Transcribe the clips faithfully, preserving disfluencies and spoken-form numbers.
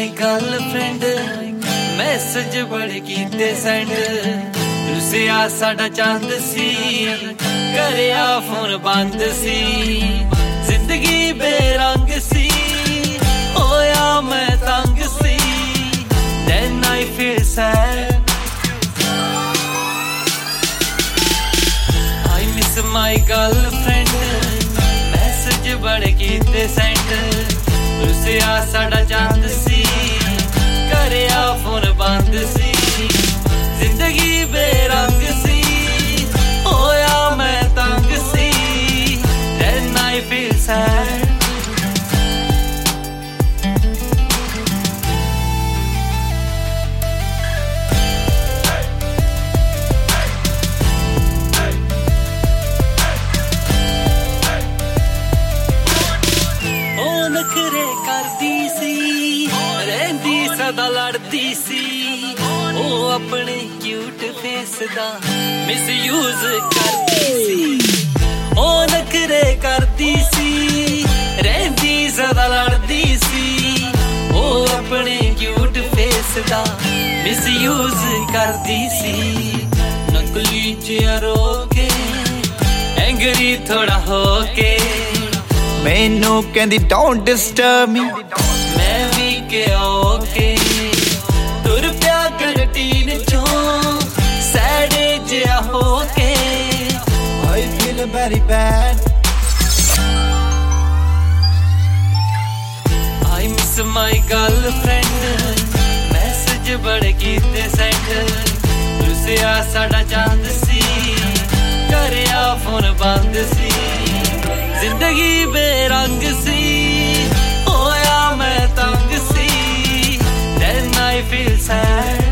my girlfriend message बड़े कीते send Russia साडा चंद सी करिया फोन बंद सी जिंदगी बेरंग सी होया मैं तंग सी then I feel sad I miss my girlfriend message बड़े कीते सेंड रुसिया साडा चंद सी करिया फोन बंद सी जिंदगी बेरंग सी होया मैं तंग सी then I feel sad नखरे करदी सी रहंदी सदा लड़दी सी ओ अपने क्यूट फेस दा मिसयूज करदी सी ओ नखरे करदी सी रहंदी सदा लड़दी सी ओ अपने क्यूट फेस दा मिसयूज करदी सी नकली चेहरो के एंग्री थोड़ा होके मैनू कहंदी डोंट डिस्टर्ब मी मैं भी के ओके तुर प्या कैंटीन चों सैडे जिया होके I feel very bad I miss my girlfriend message बड़े कीते सेंड रुसिया साडा चंद सी करिया फोन बंद सी जिंदगी बेरंग सी होया मैं तंग सी then I feel sad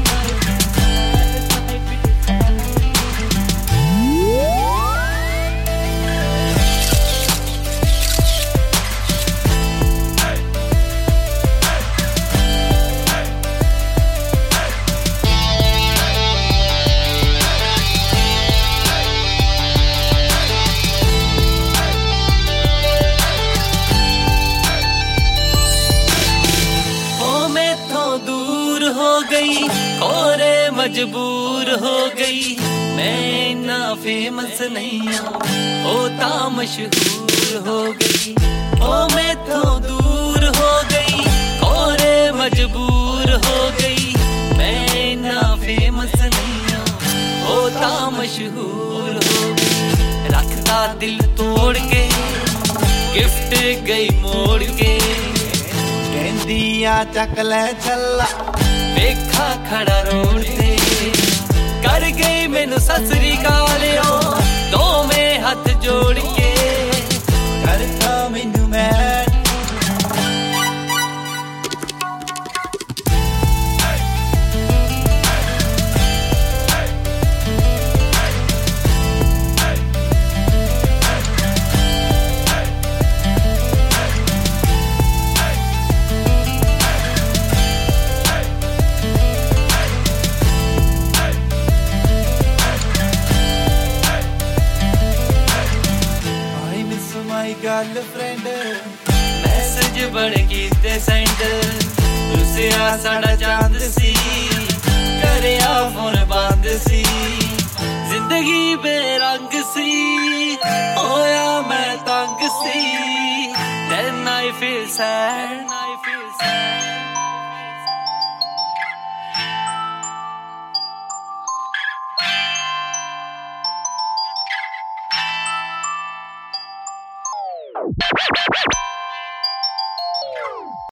हो गई और मजबूर हो गई मैं ना फेमस नहीं हूँ ओ ता मशहूर हो गई ओ मैं तो दूर हो गई और मजबूर हो गई मैं ना फेमस नहीं हूँ ओ ता मशहूर हो गई रखता दिल तोड़ के गिफ्ट गई मोड़ के कहंदी आ चक ले चला देखा खड़ा रोड ते कर गई मैनू ससरी कालियो दो में हाथ जोड़ के करता मैनू मैं गर्लफ्रेंड मैसेज बड़े कीते सेंड रुसिया साडा चंद सी करिया फोन बंद सी जिंदगी बेरंग सी होया मैं तंग सी then I feel sad